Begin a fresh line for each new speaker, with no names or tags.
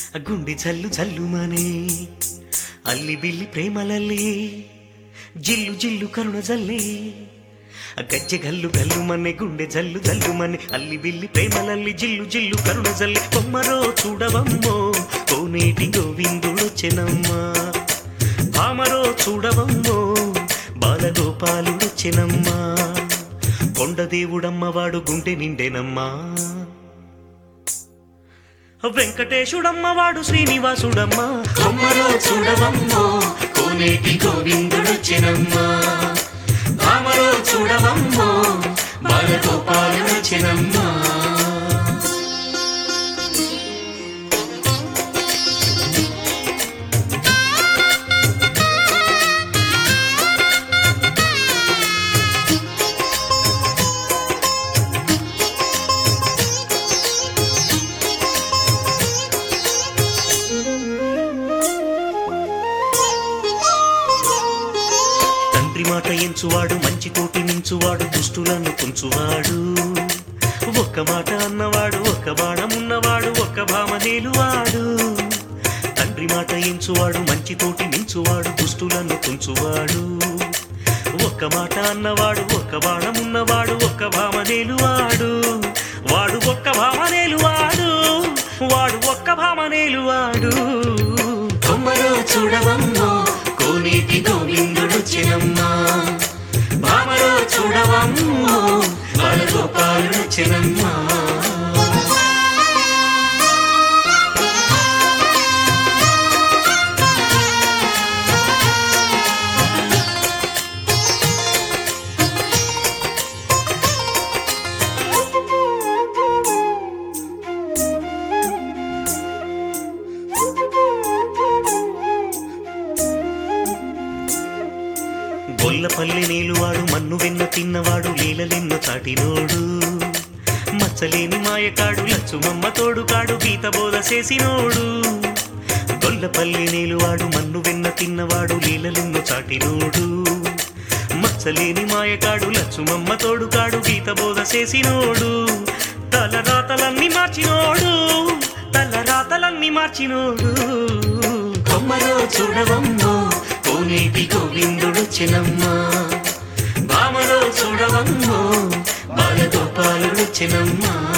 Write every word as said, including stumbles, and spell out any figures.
గుండె జల్లు జల్లుమనే అల్లి బిల్లి ప్రేమలల్లి జిల్లు జిల్లు కరుణ జల్లి గజ్జె గల్లు గల్లుమనే గుండె జల్లు జల్లుమనే అల్లి బిల్లి ప్రేమలల్లి జిల్లు జిల్లు కరుణ జల్లి కొమ్మరో చూడవమ్మో కోనేటి గోవిందుడొచ్చెనమ్మా భామరో చూడవమ్మో బాలగోపాలుడొచ్చెనమ్మా కొండదేవుడమ్మవాడు గుండె నిండెనమ్మా వెంకటేశుడమ్మవాడు శ్రీనివాసుడమ్మా కొమ్మరో చూడవమ్మో కోనేటి గోవిందుడొచ్చెనమ్మా భామరో చూడవమ్మో బాలగోపాలుడొచ్చెనమ్మా మాట ఎంచువాడు మంచి తోటి మించువాడు దుష్టులను కుంచువాడు ఒక్క మాట అన్నవాడు ఒక్క బాణం ఉన్నవాడు ఒక్క భామనేలువాడు తండ్రి మాట ఎంచువాడు మంచి తోటి మించువాడు దుష్టులను కుంచువాడు ఒక్క మాట అన్నవాడు ఒక్క బాణం ఉన్నవాడు ఒక్క భామనేలువాడు వాడు ఒక్క భామనేలువాడు వాడు ఒక్క భామనేలువాడు కొమ్మరో చూడవమ్మో కోనేటి గోవిందుడొచ్చెనమ్మా భామరో చూడవమ్మో బాలగోపాలుడొచ్చెనమ్మా గొల్లపల్లి నీలువాడు మన్ను వెన్న తిన్నవాడు లీలలెన్న చాటినోడు మచ్చలేని మాయకాడు లచ్చుమమ్మ తోడుకాడు గీత బోధ చేసినోడు గొల్లపల్లి నీలువాడు మన్ను వెన్న తిన్నవాడు లీలలెన్న చాటినోడు మచ్చలేని మాయకాడు లచ్చుమమ్మ తోడుకాడు గీత బోధ చేసినోడు తలరాతలన్నీ మార్చినోడు తలరాతలన్నీ మార్చినోడు కొమ్మరో చూడవమ్మో కోనేటి గోవిందుడొచ్చెనమ్మా భామరో చూడవమ్మో బాలగోపాలుడొచ్చెనమ్మా